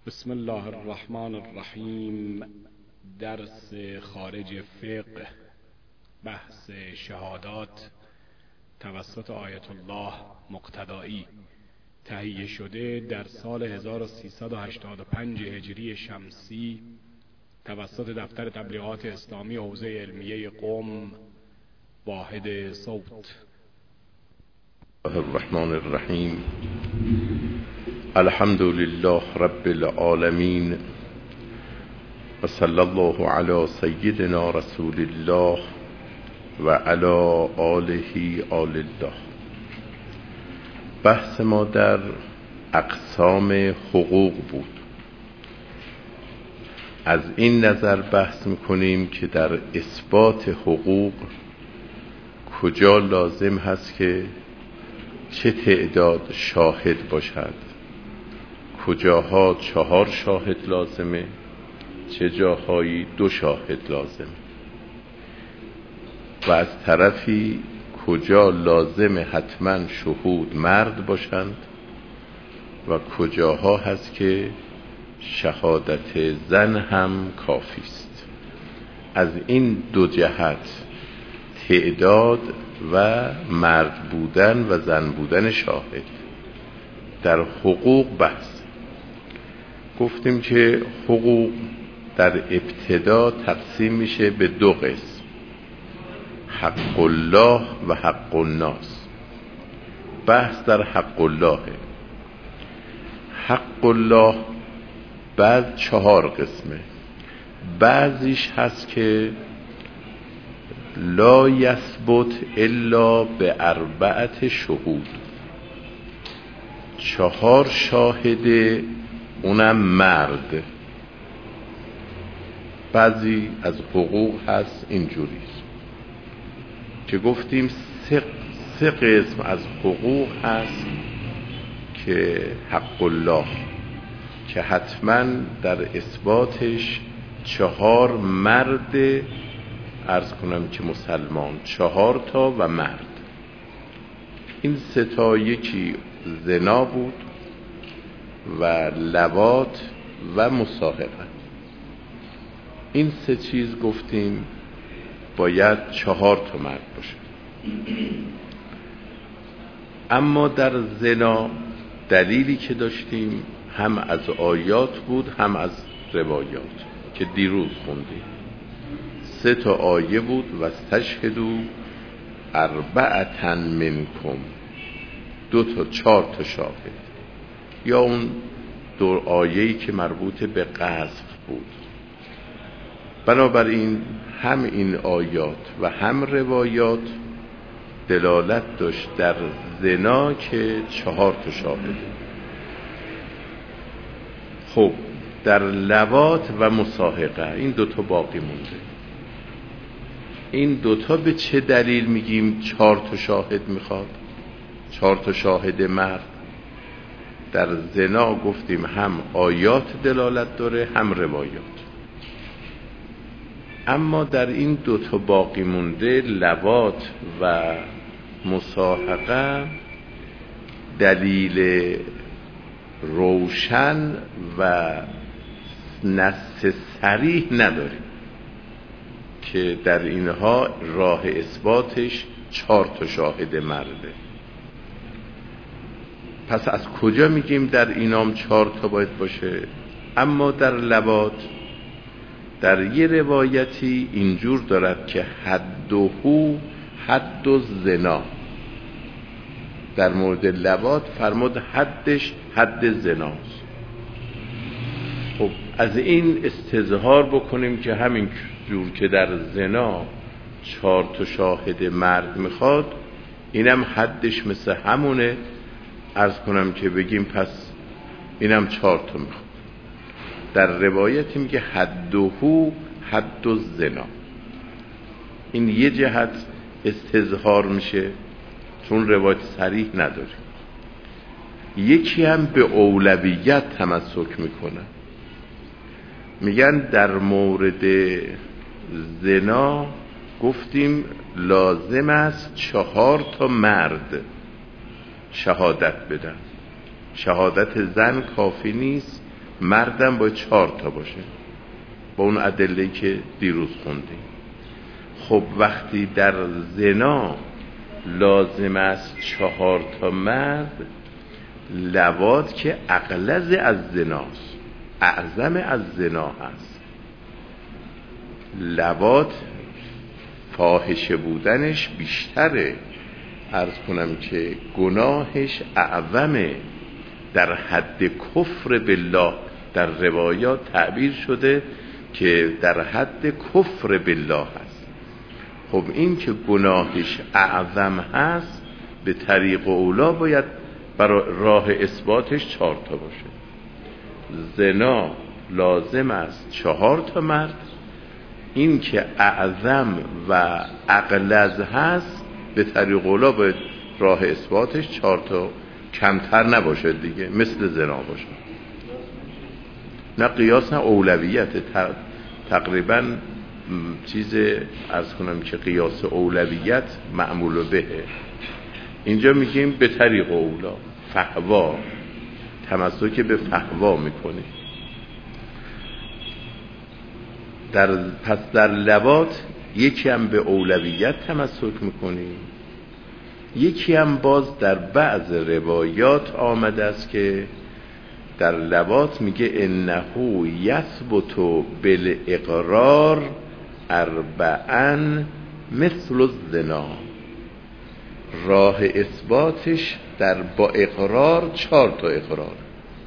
بسم الله الرحمن الرحیم. درس خارج فقه، بحث شهادات توسط آیت الله مقتدایی، تهیه شده در سال 1385 هجری شمسی توسط دفتر تبلیغات اسلامی حوزه علمیه قم، واحد صوت. الرحمن الرحیم. الحمد لله رب العالمین و صلی الله علی سیدنا رسول الله و علی آله آل الله. بحث ما در اقسام حقوق بود. از این نظر بحث میکنیم که در اثبات حقوق کجا لازم هست که چه تعداد شاهد باشد، کجاها 4 شاهد لازمه، چه جاهایی 2 شاهد لازمه، و از طرفی کجا لازمه حتما شهود مرد باشند و کجاها هست که شهادت زن هم کافی است. از این 2 جهت تعداد و مرد بودن و زن بودن شاهد در حقوق بحث. گفتیم که حقوق در ابتدا تقسیم میشه به 2 قسم: حق الله و حق الناس. بحث در حق الله. حق الله بعد 4 قسمه. بعضیش هست که لا یثبت الا به 4 شهود، 4 شاهد، اونم مرد. بعضی از حقوق هست اینجوریست که گفتیم 3 قسم از حقوق هست که حق الله، که حتما در اثباتش 4 مرد، عرض کنم که مسلمان 4 تا و مرد. این 3 تا یکی زنا بود و لواط و مصاحبه. این 3 چیز گفتیم باید 4 تا مرد باشه. اما در زنا دلیلی که داشتیم هم از آیات بود هم از روایات که دیروز خوندیم. 3 تا آیه بود: و استشهدوا 4 منکم، 2 تا 4 تا شاهد، یا اون 2 آیه‌ای که مربوط به قذف بود. بنابراین هم این آیات و هم روایات دلالت داشت در زنا که 4 تا شاهد. خب در لواط و مصاحقه این 2 تا باقی مونده. این 2 تا به چه دلیل میگیم 4 تا شاهد میخواد؟ 4 تا شاهد مرد. در زنا گفتیم هم آیات دلالت داره هم روایات. اما در این 2 تا باقی مونده، لواط و مصاحقه، دلیل روشن و نص صریح نداریم که در اینها راه اثباتش 4 تا شاهد مرده. پس از کجا میگیم در اینام 4 تا باید باشه؟ اما در لواط در یه روایتی اینجور دارد که حدهو حد زنا. در مورد لواط فرمود حدش حد زناست. خب از این استظهار بکنیم که همین جور که در زنا 4 تا شاهد مرد میخواد، اینم حدش مثل همونه. عرض کنم که بگیم پس اینم 4 تا میخواد. در روایتی میگه حدهو حد زنا. این یه جهت استظهار میشه چون روایت صریح نداره. یکی هم به اولویت تمسک میکنه، میگن در مورد زنا گفتیم لازم است 4 تا مرد شهادت بدن. شهادت زن کافی نیست، مردم باید 4 تا باشه با اون ادله‌ای که دیروز خوندیم. خب وقتی در زنا لازم است 4 تا مرد، لواط که اغلظ از زناست، اعظم از زنا هست، لواط فاحشه بودنش بیشتره، عرض کنم که گناهش اعظمه، در حد کفر بالله در روایات تعبیر شده که در حد کفر بالله هست. خب این که گناهش اعظم هست، به طریق اولا باید برای راه اثباتش 4 تا باشه. زنا لازم است 4 تا مرد، این که اعظم و اغلظ هست به طریق اولا باید راه اثباتش 4 تا کمتر نباشه دیگه، مثل زنا باشه. نه قیاس نه اولویت، تقریبا چیز عرض کنم که قیاس اولویت معمول بهه. اینجا میگیم به طریق اولا، فحوا، تمسک به فحوا میکنی. پس در لواط یکی هم به اولویت تمسک میکنی، یکی هم باز در بعض روایات آمده است که در لواط میگه انه یثبت بالاقرار 4 مثل الزنا، راه اثباتش با اقرار 4 تا اقرار.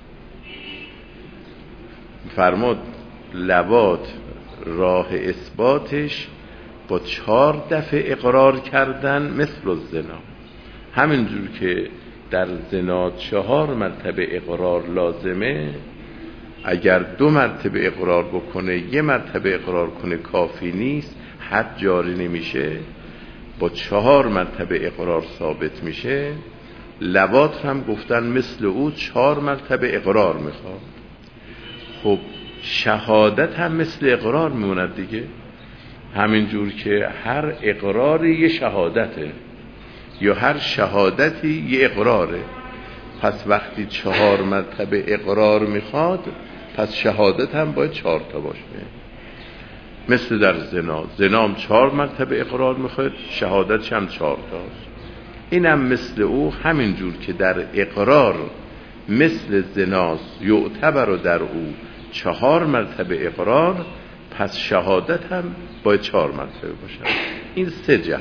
فرمود لواط راه اثباتش با 4 دفعه اقرار کردن مثل الزنا، همینجور که در زنا 4 مرتبه اقرار لازمه، اگر 2 مرتبه اقرار بکنه 1 مرتبه اقرار کنه کافی نیست، حد جاری نمیشه، با 4 مرتبه اقرار ثابت میشه. لواط هم گفتن مثل او 4 مرتبه اقرار میخواد. خب شهادت هم مثل اقرار میموند دیگه، همینجور که هر اقراری یه شهادته یا هر شهادتی یه اقراره. پس وقتی 4 مرتبه اقرار میخواد، پس شهادت هم باید 4 تا باشه. مثل در زنا هم 4 مرتبه اقرار میخواد، شهادتش هم 4 تاست. اینم مثل او، همینجور که در اقرار مثل زناست، یعتبر در او 4 مرتبه اقرار، پس شهادت هم باید 4 مرتبه باشه. این 3 جهت.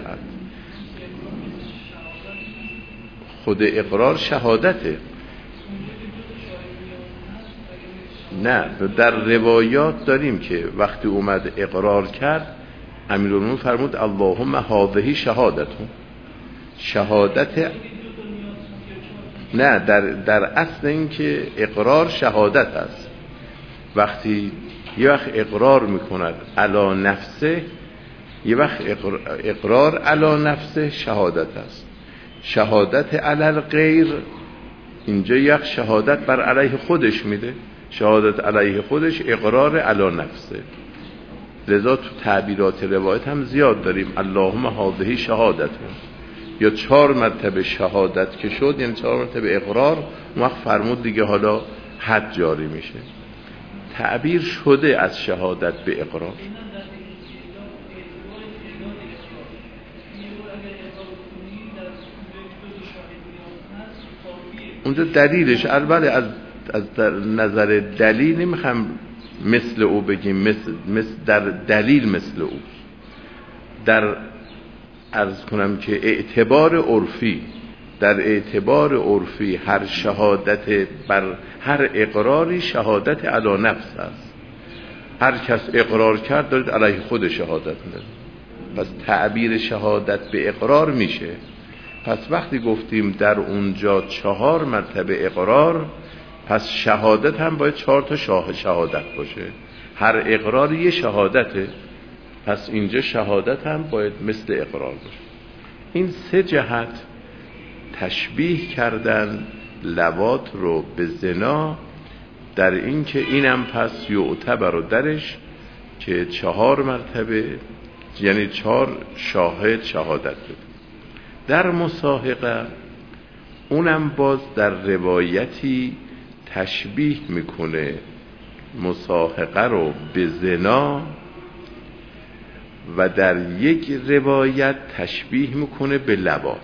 خود اقرار شهادته. نه، در روایات داریم که وقتی اومد اقرار کرد، امیرالمومنین فرمود اللهم هذه شهادتون، شهادت. نه، در اصل این که اقرار شهادت است. وقتی یه وقت اقرار میکند علی نفسه، یه وقت اقرار علی نفسه شهادت است. شهادت علی الغیر، اینجا یک شهادت بر علیه خودش میده، شهادت علیه خودش اقرار علی نفسه. لذا تو تعبیرات روایت هم زیاد داریم اللهم هذه شهادتون، یا 4 مرتبه شهادت که شد یعنی 4 مرتبه اقرار، اون وقت فرمود دیگه حالا حد جاری میشه. تعبیر شده از شهادت به اقرار. اونجا دلیلش البته از نظر دلیل نمیخوام مثل او بگیم، مثل در دلیل مثل او، در عرض کنم که اعتبار عرفی، در اعتبار عرفی هر شهادت بر هر اقراری شهادت علی نفس است. هر کس اقرار کرد دارید علیه خود شهادت میده، پس تعبیر شهادت به اقرار میشه. پس وقتی گفتیم در اونجا 4 مرتبه اقرار، پس شهادت هم باید 4 تا شهادت باشه، هر اقرار یه شهادته، پس اینجا شهادت هم باید مثل اقرار باشه. این 3 جهت تشبیه کردن لواط رو به زنا، در این که اینم پس یعتبر درش که 4 مرتبه یعنی 4 شاهد شهادت بده. در مصاحقه اونم باز در روایتی تشبیه میکنه مصاحقه رو به زنا و در یک روایت تشبیه میکنه به لواط.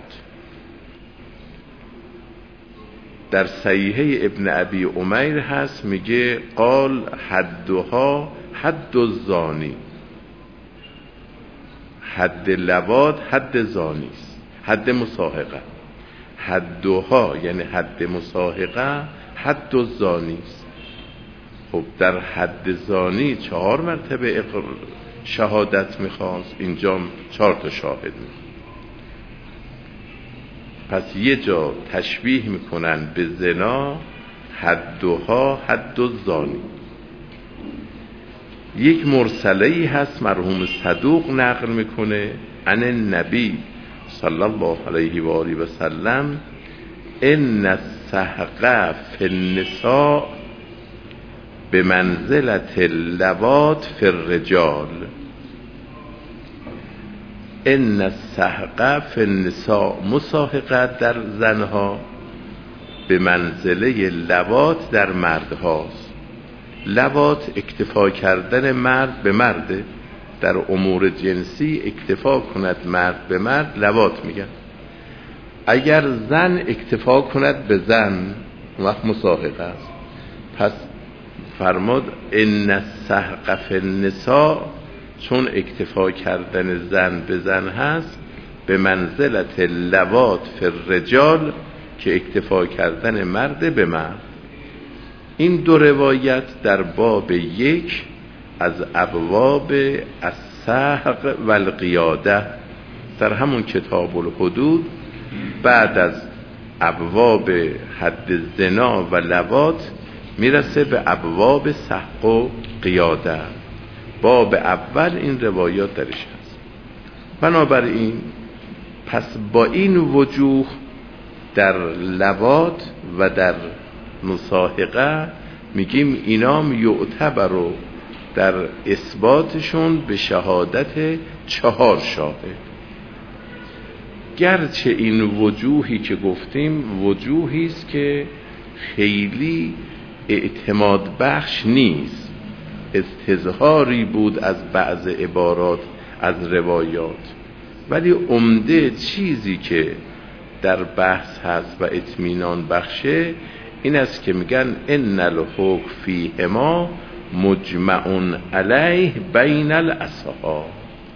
در صحیحه ابن ابی عمیر هست، میگه قال حدها حد الزانی، حد لواط حد زانی است، حد مصاحقه. حدها یعنی حد مصاحقه حد الزانی است. خب در حد زانی 4 مرتبه شهادت میخواست، اینجا 4 تا شاهد میخواست. پس یه جا تشبیه میکنن به زنا، حدها حد الزانی. یک مرسله‌ای هست مرحوم صدوق نقل میکنه عن النبی صلی الله علیه و آله و سلم ان السحق فی النساء به منزلت اللواط فی الرجال. ان السحق فی النساء، مصاحقت در زنها به منزله لواط در مردهاست. لواط اکتفا کردن مرد به مرده، در امور جنسی اکتفا کند مرد به مرد لواط میگن. اگر زن اکتفا کند به زن وقت مصاحقه است. پس فرمود ان السحق فی النساء، چون اکتفا کردن زن به زن هست، به منزلت لواط فی الرجال، که اکتفا کردن مرد به مرد. این 2 روایت در باب 1 از ابواب السحق و القیاده در همون کتاب الحدود، بعد از ابواب حد زنا و لواط میرسه به ابواب سحق و قیاده. باب اول این روایات درش هست. بنابراین پس با این وجوه در لواط و در مصاحقه میگیم اینام یعتبرو در اثباتشون به شهادت 4 شاهد. گرچه این وجوهی که گفتیم وجوهی است که خیلی اعتماد بخش نیست، استظهاری بود از بعض عبارات از روایات، ولی عمده چیزی که در بحث هست و اطمینان بخشه این است که میگن ان الحکم فیهما مجمع علیه بین الاصحاب.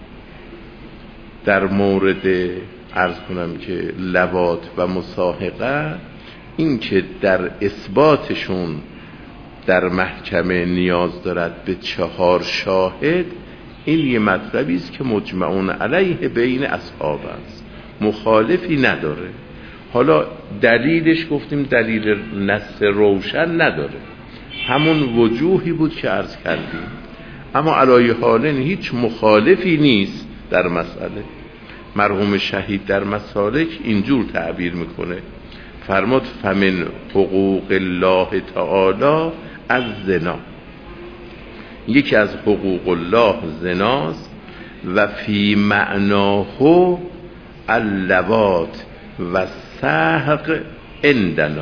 در مورد عرض کنم که لواط و مصاحقه، این که در اثباتشون در محکمه نیاز دارد به 4 شاهد، این یه مطلبی است که مجمع علیه بین اصحاب است، مخالفی نداره. حالا دلیلش گفتیم دلیل نص روشن نداره، همون وجوهی بود که عرض کردیم، اما علای حالن هیچ مخالفی نیست در مسئله. مرحوم شهید در مسالک اینجور تعبیر میکنه، فرمود فمن حقوق الله تعالی از زنا، یکی از حقوق الله زناست، و فی معناه اللواط و سحق عندنا.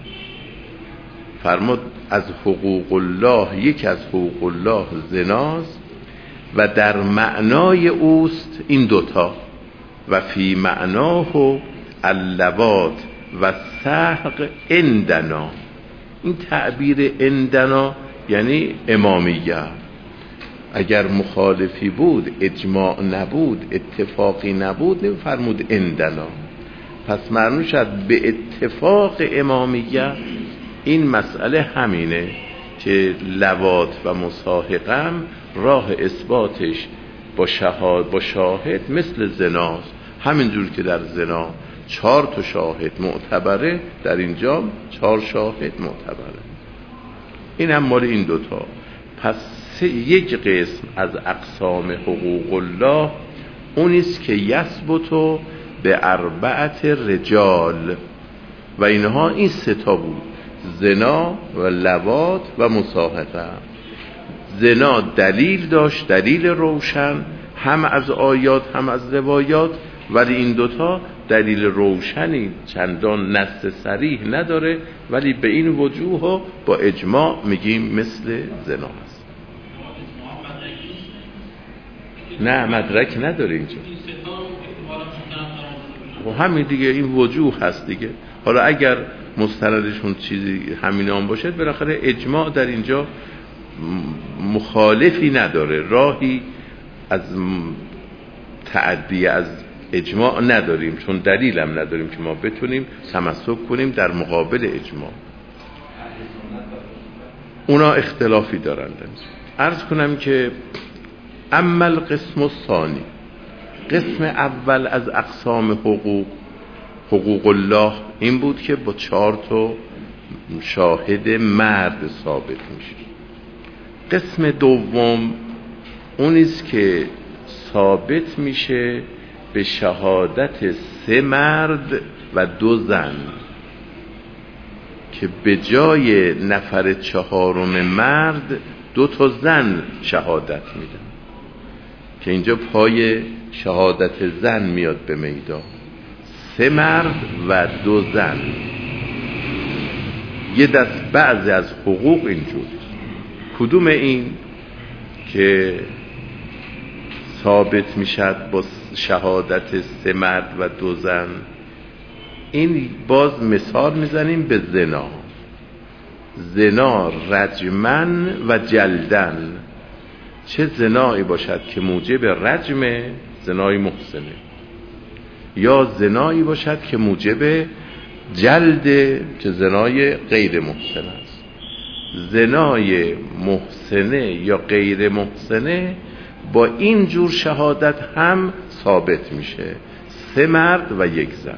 فرمود از حقوق الله، یکی از حقوق الله زناست و در معنای اوست این 2 تا، و فی معناه اللواط و سحق عندنا. این تعبیر عندنا یعنی امامیه. اگر مخالفی بود، اجماع نبود، اتفاقی نبود، نفرمود عندنا. پس معنی شد به اتفاق امامیه این مسئله همینه که لواط و مصاحقه راه اثباتش با شاهد مثل زناست. همینجور که در زنا 4 تا شاهد معتبره، در اینجا 4 شاهد معتبره. این هم مال این 2 تا. پس یک قسم از اقسام حقوق الله اونیست که یثبتو به 4 رجال، و اینها این 3 تا بود: زنا و لواط و مصاحقه. زنا دلیل داشت، دلیل روشن، هم از آیات هم از روایات، ولی این 2 تا دلیل روشنی چندان نص صریح نداره، ولی به این وجوه ها با اجماع میگیم مثل زنا است. نه مدرک نداره اینجا، و همین دیگه این وجوه هست دیگه. حالا اگر مستندشون چیزی همین هم باشه، بالاخره اجماع در اینجا مخالفی نداره، راهی از تعدی از اجماع نداریم، چون دلیل هم نداریم که ما بتونیم تمسک کنیم در مقابل اجماع. اونا اختلافی دارن. عرض کنم که اما القسم الثانی، قسم اول از اقسام حقوق الله این بود که با 4 شاهد مرد ثابت میشه. قسم دوم اونیست که ثابت میشه به شهادت 3 مرد و 2 زن، که به جای نفر 4 مرد 2 زن شهادت میدن، که اینجا پای شهادت زن میاد به میدان. 3 مرد و 2 زن. یه دست بعضی از حقوق اینجور. کدوم این که ثابت میشد با شهادت 3 مرد و 2 زن؟ این باز مثال میزنیم به زنا. زنا رجمن و جلدن. چه زنایی باشد که موجب رجم، زنای محسنه، یا زنایی باشد که موجب جلد، که زنای غیر محسن است. زنای محسنه یا غیر محسنه با این جور شهادت هم ثابت میشه، 3 مرد و 1 زن.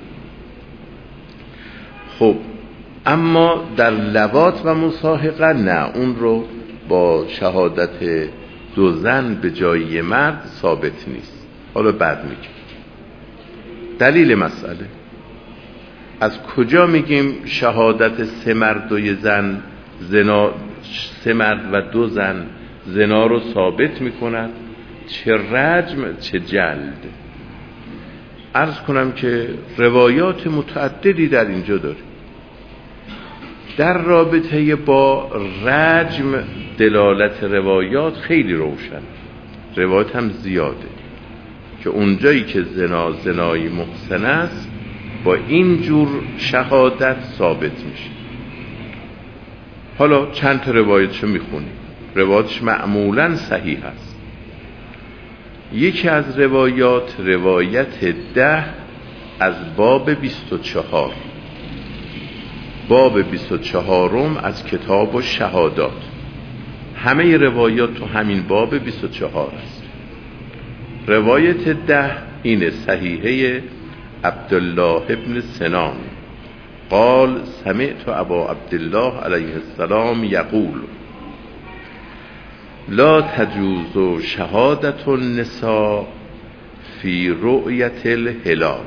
خب اما در لواط و مصاحقه نه، اون رو با شهادت 2 زن به جای مرد ثابت نیست. حالا بعد میگیم دلیل مسئله. از کجا میگیم شهادت 3 مرد و 1 زن زنا، 3 مرد و 2 زن زنا رو ثابت میکند؟ چه رجم چه جلد. عرض کنم که روایات متعددی در اینجا داره. در رابطه با رجم دلالت روایات خیلی روشن، روایات هم زیاده، که اونجایی که زنا زنای محسن است با این جور شهادت ثابت میشه. حالا چند تا روایتشو میخونیم، روایتش معمولا صحیح است. یکی از روایات روایت 10 از باب 24، باب 24 از کتاب و شهادات. همه روایات تو همین باب 24 است. روایت 10 این صحیحه عبدالله ابن سنان قال سمعت ابا عبدالله علیه السلام یقول لا تجوز شهادت النساء فی رؤیت الهلال.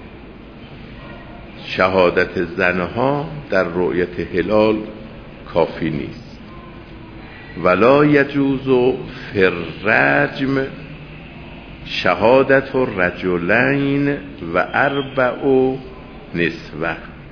شهادت زنها در رؤیت هلال کافی نیست. ولا یجوز فی الرجم شهادت الرجلین و 4 نسوه.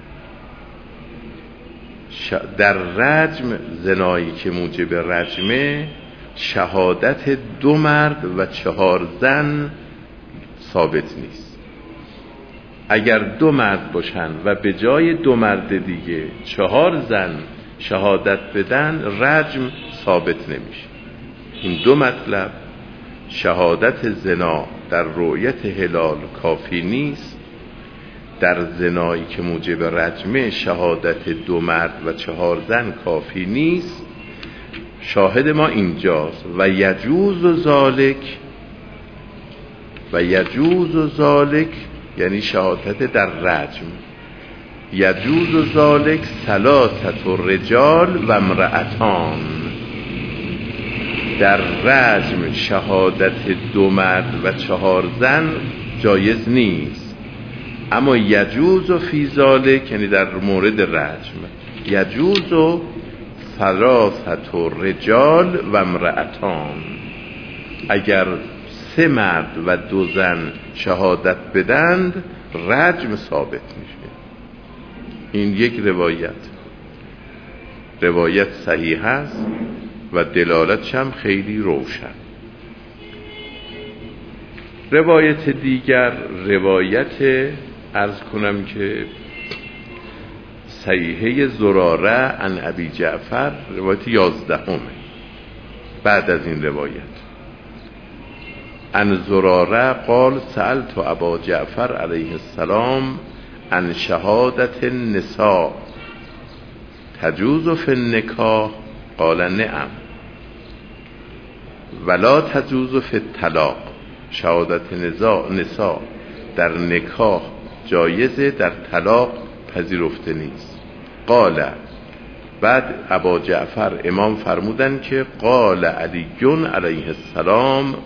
در رجم، زنایی که موجب رجمه، شهادت 2 مرد و 4 زن ثابت نیست. اگر 2 مرد باشن و به جای 2 مرد دیگه 4 زن شهادت بدن، رجم ثابت نمیشه. این 2 مطلب، شهادت زنا در رؤیت هلال کافی نیست، در زنایی که موجب رجمه شهادت 2 مرد و 4 زن کافی نیست. شاهد ما اینجاست. و یجوز ذالک یعنی شهادت در رجم. یجوز ذالک 3 رجال و امرأتان. در رجم شهادت 2 مرد و 4 زن جایز نیست، اما یجوز فی ذالک یعنی در مورد رجم یجوز 3 رجال و امرأتان. اگر 3 مرد و 2 زن شهادت بدند، رجم ثابت میشه. این یک روایت صحیح است و دلالتش هم خیلی روشن. روایت دیگر روایت عرض کنم که صحیحه زراره عن ابی جعفر، روایت 11 بعد از این روایت. عن زراره قال سألت ابا جعفر علیه السلام عن شهادت النساء تجوز فی النکاح قال نعم ولا تجوز فی الطلاق. شهادت نساء در نکاح جایزه، در طلاق پذیرفته نیست. قال، بعد ابا جعفر امام فرمودن که قال علی علیه السلام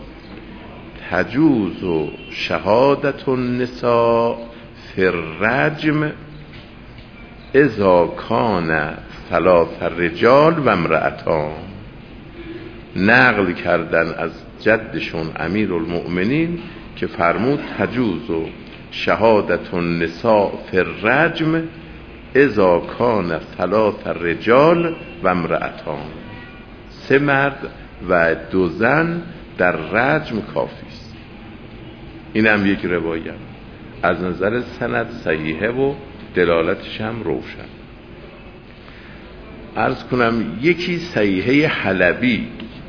تجوز شهادت النساء فی الرجم اذا کان 3 رجال و امرأتان. نقل کردن از جدشون امیرالمؤمنین که فرمود تجوز شهادت النساء فی الرجم اذا کان 3 رجال و امرأتان. 3 مرد و 2 زن در رجم کافی است. این هم یک روایت از نظر سند صحیحه و دلالتش هم روشن. عرض کنم یکی صحیحه حلبی،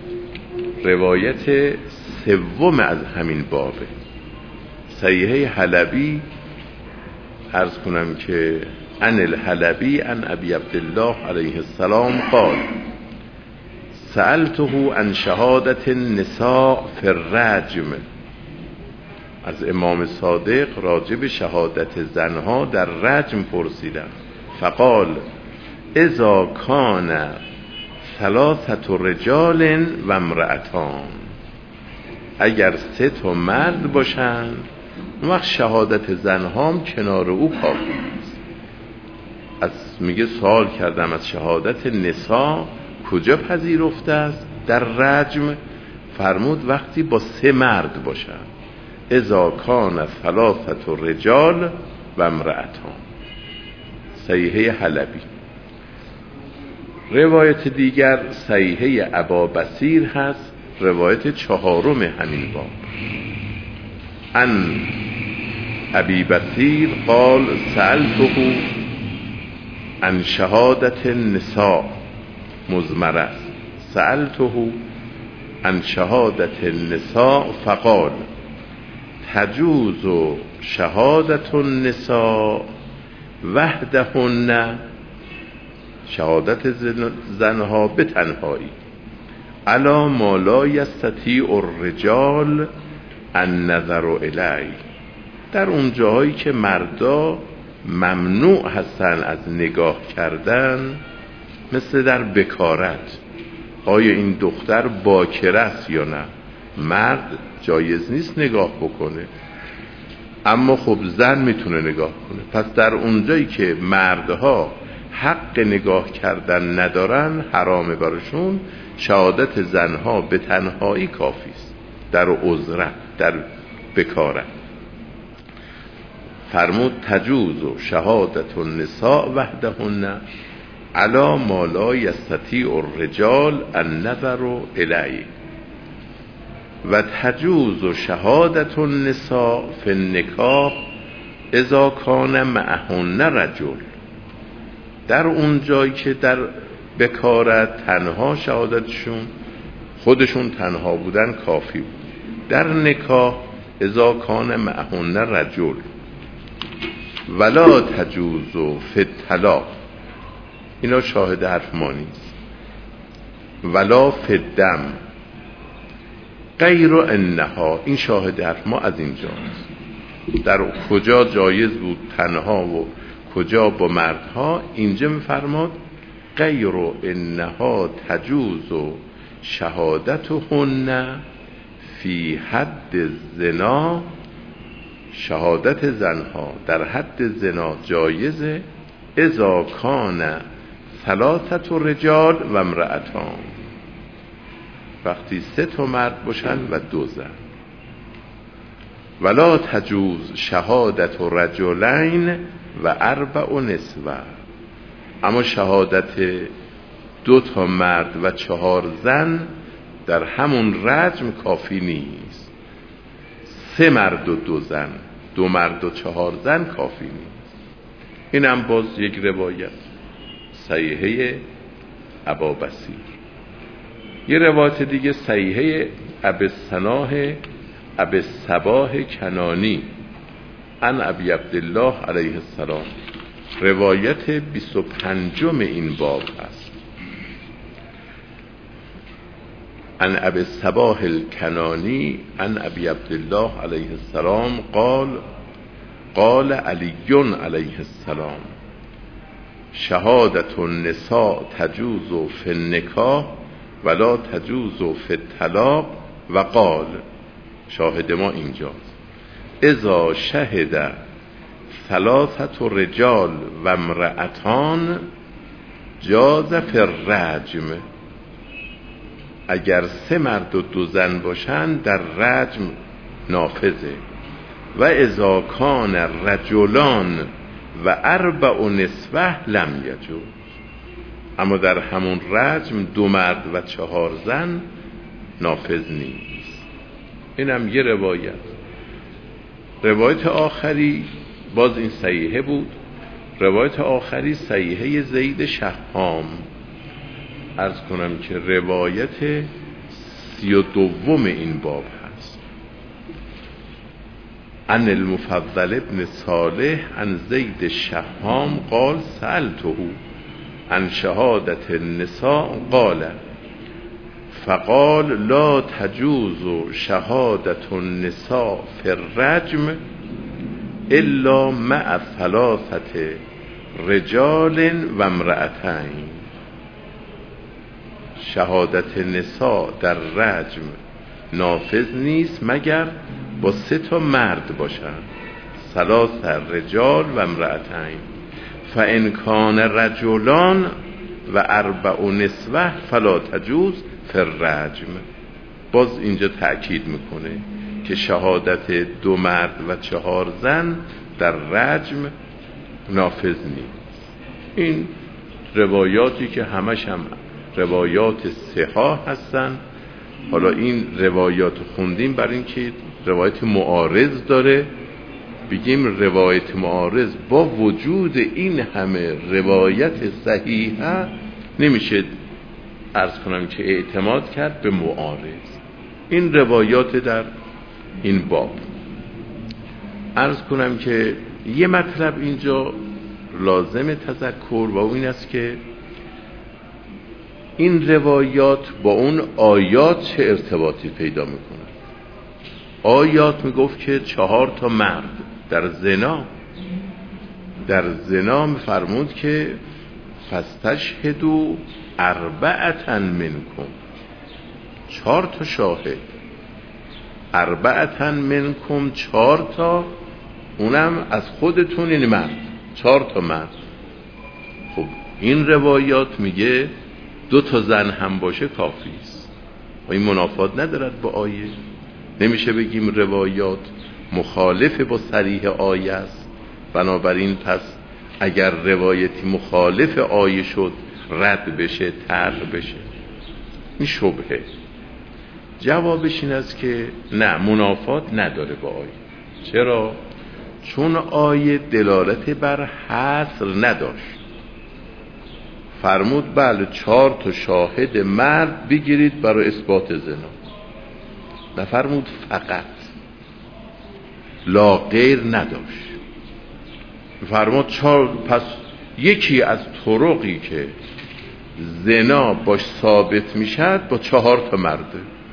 روایت 3 از همین بابه. صحیحه حلبی عرض کنم که عن الحلبی عن ابی عبدالله علیه السلام قال سألته عن شهادت النساء فی الرجم. از امام صادق راجب شهادت زنها در رجم پرسیدم. فقال اذا کان 3 رجال و امرأتان. اگر 3 مرد باشند اون وقت شهادت زنهام کنار او کافی است. از میگه سوال کردم از شهادت نساء کجا پذیرفته است در رجم؟ فرمود وقتی با 3 مرد باشند. اذا کان 3 رجال و امرأتان. صحیحه حلبی. روایت دیگر صحیحه ابا بصیر هست، روایت 4 همین باب. عن ابی بصیر قال سألته عن شهادت النساء مزمره. سألته عن شهادت النساء فقال تجوز شهادت النساء وحدهن. شهادت زنها به تنهایی علی ما لا یستطیع الرجال النظر الیه. در اون جاهایی که مردا ممنوع هستن از نگاه کردن، مثل در بکارت. آیا این دختر باکره است یا نه؟ مرد جایز نیست نگاه بکنه، اما خب زن میتونه نگاه کنه. پس در اونجایی که مردها حق نگاه کردن ندارن، حرامه برشون، شهادت زنها به تنهایی کافی است در عذره، در بکارت. فرمود تجوز شهادت النساء وحدهن علی ما لا یستطیع الرجال النظر الیه و تجوز شهادت النساء فی النکاح اذا کان معهن رجل. در اون جایی که در بکارت تنها شهادتشون، خودشون تنها بودن کافی بود. در نکاح اذا کان معهن رجل ولا تجوز فی الطلاق. اینا شاهد حرف ما نیست. ولا فی الدم غیر انها. این شاهد حرف ما از اینجاست. در کجا جایز بود تنها و کجا با مردها؟ اینجا میفرماد غیر انها تجوز شهادتهن فی حد زنا. شهادت زنها در حد زنا جایزه اذا کان 3 رجال و امرأتان. وقتی 3 مرد باشن و 2 زن. ولا تجوز شهادت رجلین و 4 نسوه. اما شهادت 2 مرد و 4 زن در همون رجم کافی نیست. 3 مرد و 2 زن، 2 مرد و 4 زن کافی نیست. این هم باز یک روایت صحیحه ابا بصیر. یه روایت دیگه صحیحه ابی صباح کنانی عن ابی عبدالله علیه السلام، روایت 25 این باب هست. عن ابی صباح الکنانی عن ابی عبدالله علیه السلام قال علی علیه السلام شهادت النساء تجوز فی النکاح ولا تجوز فی الطلاق و قال، شاهد ما اینجاست، اذا شهد 3 رجال و امرأتان جاز فی الرجم. اگر 3 مرد و 2 زن باشند در رجم نافذه. و اذا کان رجلان و 4 نسوه لم یجوز. اما در همون رجم 2 مرد و 4 زن نافذ نیست. اینم یه روایت. روایت آخری باز این صحیحه بود. روایت آخری صحیحه زید شهام، عرض کنم که روایت 32 این باب هست. عن المفضل ابن صالح عن زید شهام قال سألته عن شهادت النساء قال فقال لا تجوز شهادت النساء فی الرجم الا مع 3 رجال و امرأتین. شهادت نساء در رجم نافذ نیست مگر با 3 مرد باشند، 3 رجال و امرأتین. فان کان رجلان و 4 نسوه فلا تجوز فی الرجم. باز اینجا تأکید میکنه که شهادت 2 مرد و 4 زن در رجم نافذ نیست. این روایاتی که همش هم روایات صحاح هستن. حالا این روایات خوندیم برای اینکه روایت معارض داره، بگیم روایت معارض با وجود این همه روایت صحیحه نمیشه عرض کنم که اعتماد کرد به معارض. این روایات در این باب. عرض کنم که یه مطلب اینجا لازم تذکر و این است که این روایات با اون آیات چه ارتباطی پیدا میکنه. آیات میگفت که 4 مرد در زنا میفرمود که فاستشهدوا 4 منکم، 4 شاهد، 4 منکم، 4 اونم از خودتون، این مرد، 4 مرد. خب این روایات میگه 2 زن هم باشه کافی است. این منافات ندارد با آیه. نمیشه بگیم روایات مخالف با صریح آیه است، بنابراین پس اگر روایتی مخالف آیه شد رد بشه، طرح بشه. این شبهه. جوابش این است که نه، منافات نداره با آیه. چرا؟ چون آیه دلالت بر حصر نداشت. فرمود بله 4 شاهد مرد بگیرید برای اثبات زنا، نفرمود فقط، لا غیر نداشت. فرمود 4. پس یکی از طرقی که زنا باش ثابت میشد با 4 مرده.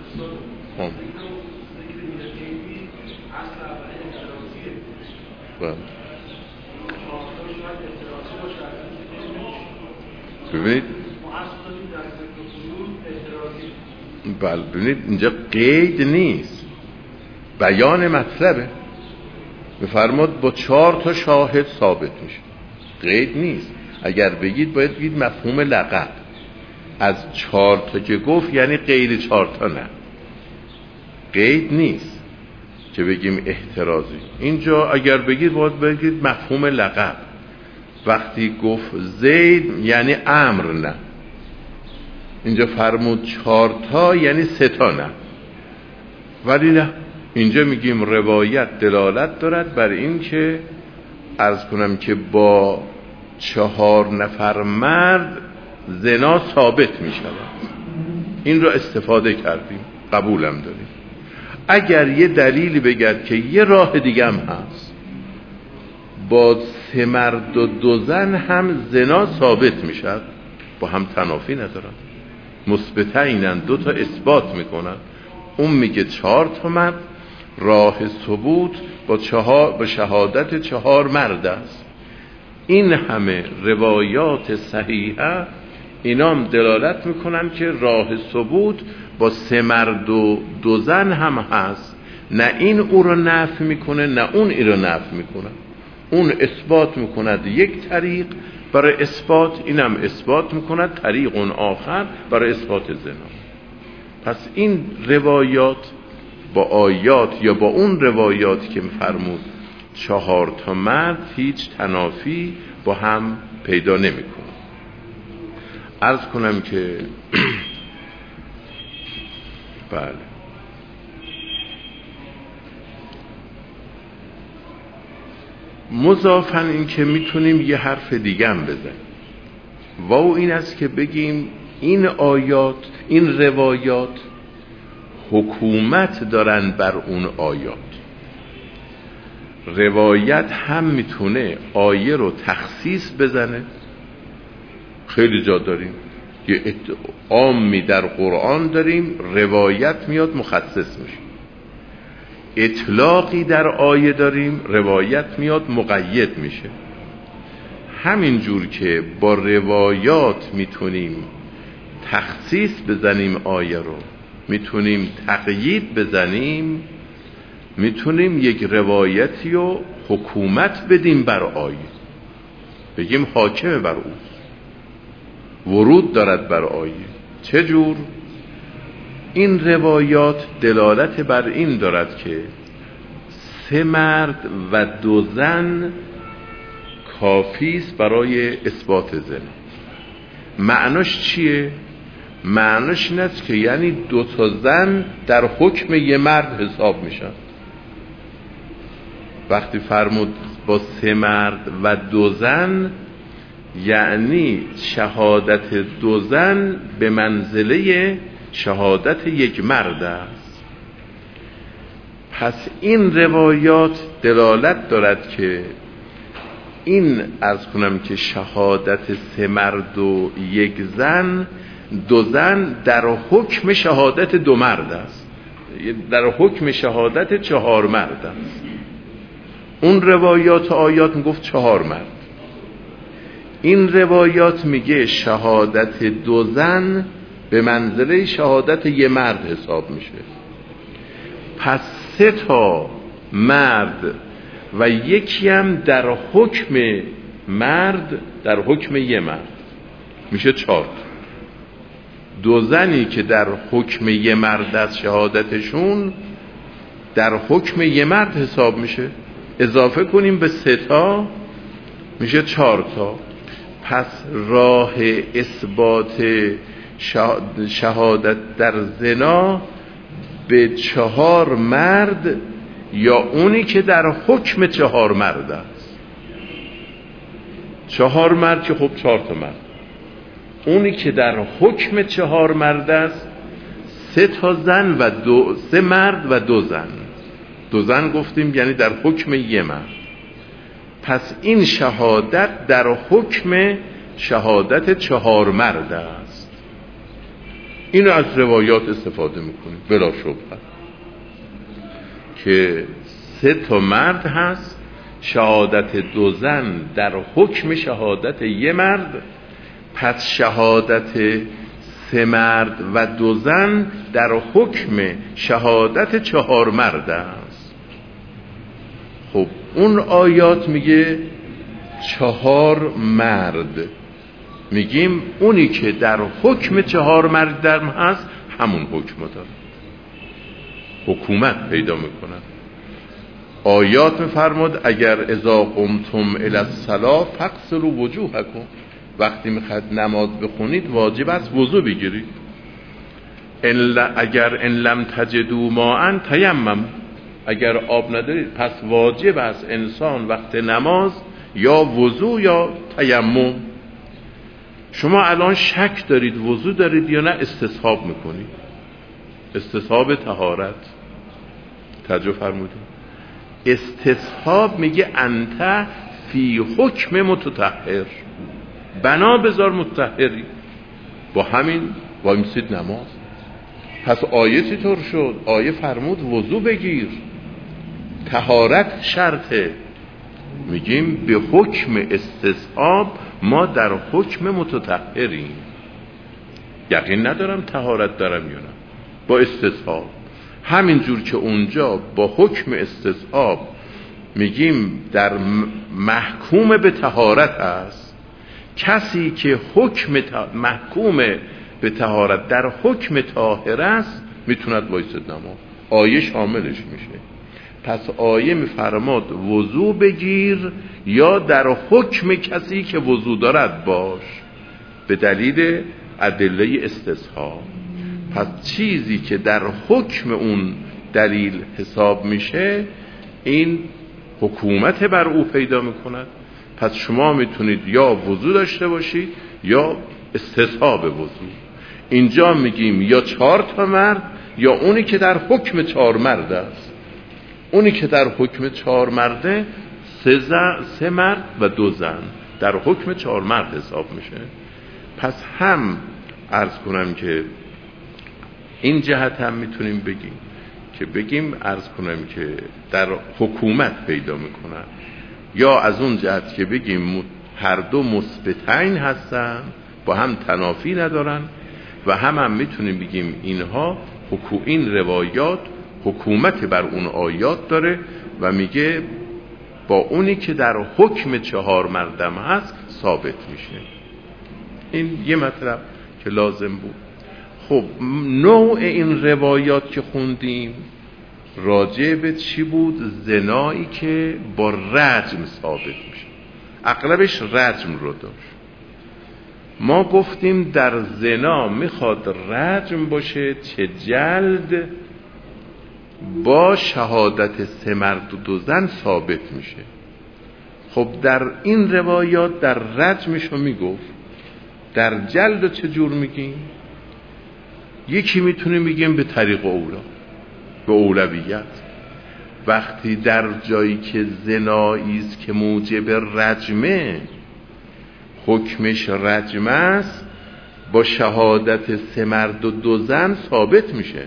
ببینید بله، ببینید اینجا قید نیست، بیان مطلبه. میفرماد با 4 شاهد ثابت میشه، قید نیست. اگر بگید باید بگید مفهوم لقب. از 4 که گفت یعنی غیر 4 نه، قید نیست. که بگیم احترازی. اینجا اگر بگید باید بگید مفهوم لقب. وقتی گفت زید یعنی امر نه، اینجا فرمود 4 تا یعنی 3 تا نه. ولی نه، اینجا میگیم روایت دلالت دارد بر این که عرض کنم که با 4 نفر مرد زنا ثابت می شود. این رو استفاده کردیم، قبولم داریم. اگر یه دلیلی بگرد که یه راه دیگه هم هست، با 3 مرد و 2 زن هم زنا ثابت می شود، با هم تنافی ندارن، مثبتینن، 2 تا اثبات میکنن. اون میگه 4 تا مرد، راه ثبوت با شهادت 4 مرد است. این همه روایات صحیحه اینام دلالت میکنن که راه ثبوت با 3 مرد و 2 زن هم هست. نه این او رو نفی میکنه نه اون این رو نفی میکنه. اون اثبات میکند یک طریق برای اثبات، اینم اثبات میکند طریق اون آخر برای اثبات زنا. پس این روایات با آیات یا با اون روایات که فرمود 4 تا مرد هیچ تنافی با هم پیدا نمیکنه. عرض کنم که بله، مضافاً این که میتونیم یه حرف دیگه هم بزنیم و این است که بگیم این آیات، این روایات حکومت دارن بر اون آیات. روایت هم میتونه آیه رو تخصیص بزنه، خیلی جا داریم یه عامی در قرآن داریم، روایت میاد مخصص میشه. اطلاقی در آیه داریم، روایت میاد مقید میشه. همین جور که با روایات میتونیم تخصیص بزنیم آیه رو، میتونیم تقیید بزنیم، میتونیم یک روایتی رو حکومت بدیم بر آیه، بگیم حاکم بر او، ورود دارد بر آیه. چجور؟ این روایات دلالت بر این دارد که 3 مرد و 2 زن کافیست برای اثبات زنا. معناش چیه؟ معناش این است که یعنی 2 تا زن در حکم یه مرد حساب میشن. وقتی فرمود با 3 مرد و 2 زن، یعنی شهادت 2 زن به منزله شهادت یک مرد است. پس این روایات دلالت دارد که این عرض کنم که شهادت 3 مرد و 1 زن، 2 زن در حکم شهادت 2 مرد است، در حکم شهادت 4 مرد است. اون روایات آیات میگفت 4 مرد، این روایات میگه شهادت 2 زن به منزله شهادت 1 مرد حساب میشه. پس 3 تا مرد و یکی هم در حکم مرد، در حکم 1 مرد میشه 4. 2 زنی که در حکم 1 مرد از شهادتشون در حکم 1 مرد حساب میشه، اضافه کنیم به 3 تا میشه 4 تا. پس راه اثبات شهادت در زنا به 4 مرد یا اونی که در حکم 4 مرد است. 4 مرد که خب 4 تا مرد، اونی که در حکم 4 مرد است 3 تا زن و 3 مرد و 2 زن. 2 زن گفتیم یعنی در حکم 1 مرد. پس این شهادت در حکم شهادت 4 مرد است. اینو از روایات استفاده میکنیم بلا شبهه که 3 تا مرد هست، شهادت 2 زن در حکم شهادت 1 مرد. پس شهادت 3 مرد و 2 زن در حکم شهادت 4 مرد است. خب اون آیات میگه 4 مرد، میگیم اونی که در حکم 4 مرد درم هست همون حکم داره، حکومت پیدا میکنن. آیات میفرماد اگر اذا قمتم الی الصلاة فاغسلوا وجوهکم، وقتی میخواد نماز بخونید واجب است وضو بگیرید. اگر ان لم تجدوا ماء تیمموا، اگر آب ندارید پس واجب است انسان وقت نماز یا وضو یا تیمم. شما الان شک دارید وضو دارید یا نه استصحاب میکنید؟ استصحاب طهارت. توجه فرمودید؟ استصحاب میگه انت فی حکم متطهر، بنا بذار متطهری، با همین وایمسید نماز. پس آیه چطور شد؟ آیه فرمود وضو بگیر، طهارت شرطه. میگیم به حکم استصحاب ما در حکم متطهریم. یقین ندارم طهارت دارم یا نه، با استصحاب. همین جور که اونجا با حکم استصحاب میگیم در محکوم به طهارت است، کسی که حکم محکوم به طهارت در حکم طاهر است میتوند وایسد نماز. آیه شاملش میشه. پس آیه میفرماد وضو بگیر یا در حکم کسی که وضو دارد باش، به دلیل ادله استصحاب. پس چیزی که در حکم اون دلیل حساب میشه این حکومت بر او پیدا میکند. پس شما میتونید یا وضو داشته باشید یا استصحاب وضو. اینجا میگیم یا 4 تا مرد یا اونی که در حکم 4 مرد است. اونی که در حکم 4 مرده 3 مرد و 2 زن در حکم 4 مرد حساب میشه. پس هم عرض کنم که این جهت هم میتونیم بگیم عرض کنم که در حکومت پیدا میکنن، یا از اون جهت که بگیم هر دو مثبتین هستن، با هم تنافی ندارن، و هم میتونیم بگیم اینها این روایات حکومت بر اون آیات داره و میگه با اونی که در حکم 4 مردم هست ثابت میشه. این یه مطلب که لازم بود. خب نوع این روایات که خوندیم راجع به چی بود؟ زنایی که با رجم ثابت میشه، اغلبش رجم رو داشت. ما گفتیم در زنا میخواد رجم باشه چه جلد با شهادت 3 مرد و 2 زن ثابت میشه. خب در این روایات در رجمشو میگفت، در جلد چجور میگیم؟ یکی میتونه بگیم به طریق اولا، به اولویت. وقتی در جایی که زنایی است که موجب رجمه، حکمش رجم است، با شهادت 3 مرد و 2 زن ثابت میشه.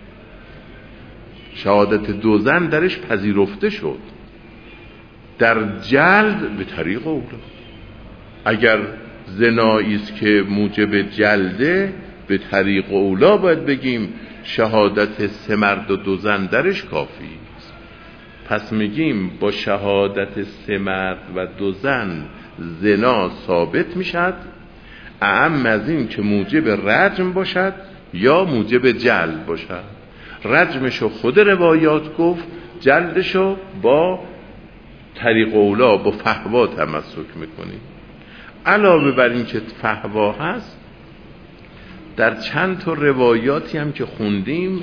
شهادت 2 زن درش پذیرفته شد. در جلد به طریق اولا. اگر زنایی است که موجب جلده، به طریق اولا باید بگیم شهادت 3 مرد و 2 زن درش کافی است. پس میگیم با شهادت 3 مرد و 2 زن زنا ثابت میشد، اعم از این که موجب رجم باشد یا موجب جلد باشد. رجمشو خود روایات گفت، جلدشو با طریق اولا با فحوا تمسک میکنیم. علاوه بر این که فحوا هست، در چند تا روایاتی هم که خوندیم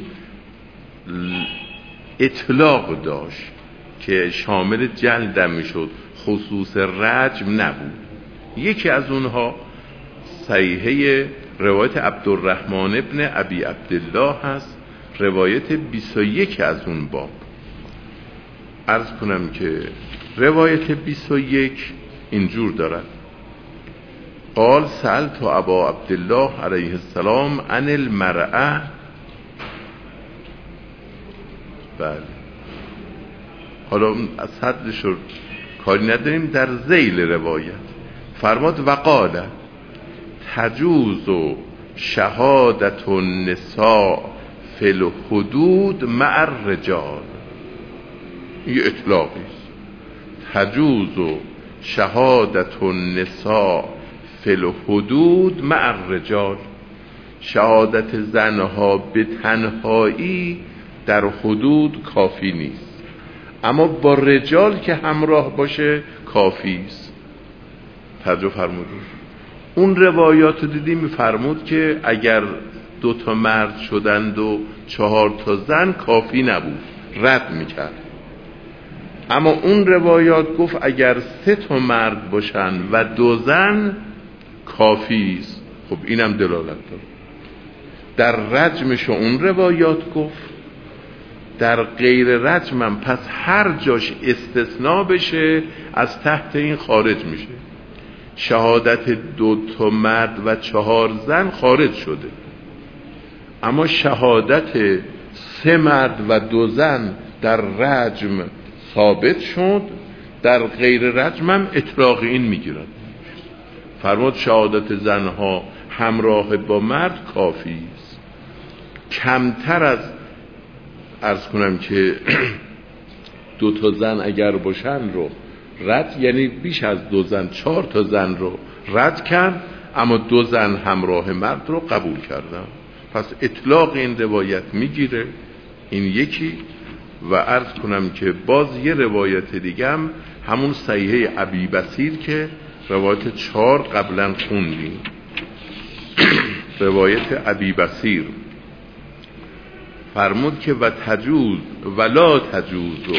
اطلاق داشت که شامل جلد میشد، خصوص رجم نبود. یکی از اونها صحیحه روایت عبدالرحمن ابن ابی عبدالله هست، روایت 21 از اون باب. عرض کنم که روایت 21 اینجور دارد: قال سألت ابا عبدالله علیه السلام عن المرأة. بله، حالا از حدش رو کاری نداریم. در ذیل روایت فرماد وقال تجوز شهادت النساء فی الحدود مع الرجال. این اطلاقی است. تجوز شهادت النساء فی الحدود مع الرجال. شهادت زنها به تنهایی در حدود کافی نیست، اما با رجال که همراه باشه کافی است. توجه فرمودید. اون روایات رو دیدی میفرمود که اگر 2 مرد شدند و 4 زن کافی نبود، رد میکرد. اما اون روایات گفت اگر 3 مرد باشن و 2 زن کافی است. خب اینم دلالت داره. در رجمش اون روایات گفت، در غیر رجمم پس هر جاش استثناء بشه از تحت این خارج میشه. شهادت 2 مرد و 4 زن خارج شده، اما شهادت 3 مرد و 2 زن در رجم ثابت شد، در غیر رجم هم اطلاق این میگیرد. فرمود شهادت زنها همراه با مرد کافی است. کمتر از عرض کنم که 2 زن اگر باشن رو رد، یعنی بیش از 2 زن 4 زن رو رد کرد، اما 2 زن همراه مرد رو قبول کردن. پس اطلاق این روایت میگیره. این یکی. و عرض کنم که باز یه روایت دیگه هم همون صحیحه ابی بصیر که روایت 4 قبلا خوندیم. روایت ابی بصیر فرمود که و تجوز ولا تجوز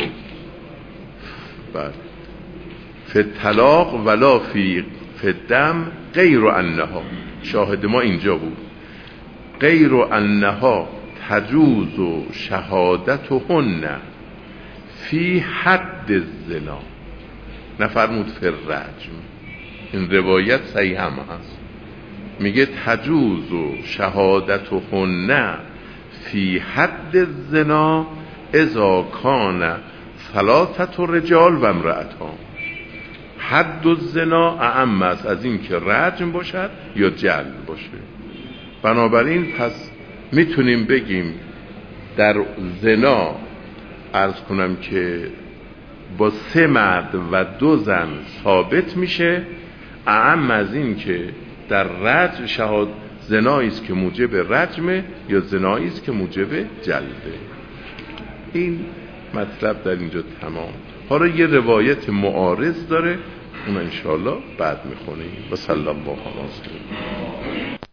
فی الطلاق ولا فی الدم غیر انها، شاهد ما اینجا بود، غیر انها تجوز و شهادتهن فی حد الزنا، نفرمود فی الرجم. این روایت صحیح هم هست. میگه تجوز و شهادتهن فی حد الزنا اذا کان 3 رجال و امرأتان. حد الزنا اعم است از این که رجم باشد یا جلد باشه. بنابراین پس میتونیم بگیم در زنا عرض کنم که با 3 مرد و 2 زن ثابت میشه، اعم از این که در رجم شهاد زنایی است که موجب رجمه یا زنایی است که موجب جلده. این مطلب در اینجا تمام. حالا یه روایت معارض داره، اون انشاءالله بعد میخونیم. و صلی الله علیه و سلم.